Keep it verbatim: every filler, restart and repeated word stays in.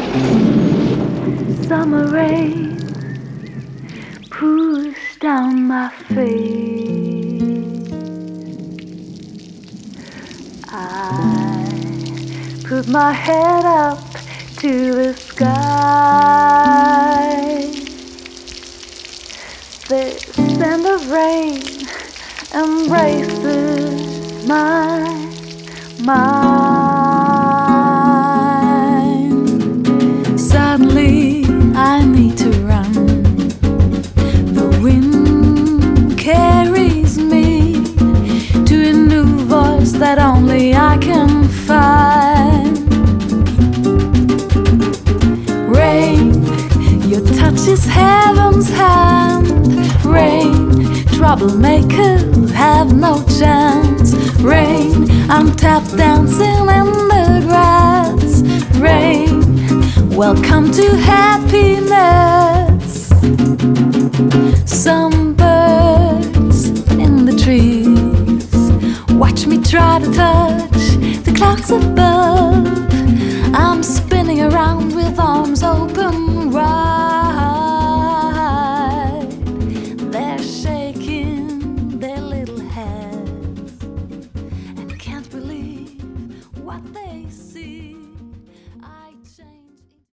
Summer rain pours down my face. I put my head up to the sky. The scent of rain embraces my mind. Suddenly I need to run. The wind carries me to a new voice that only I can find. Rain, your touch is heaven's hand. Rain, troublemakers have no chance. Rain, I'm tap dancing in the grass. Rain, welcome to happiness. Some birds in the trees watch me try to touch the clouds above.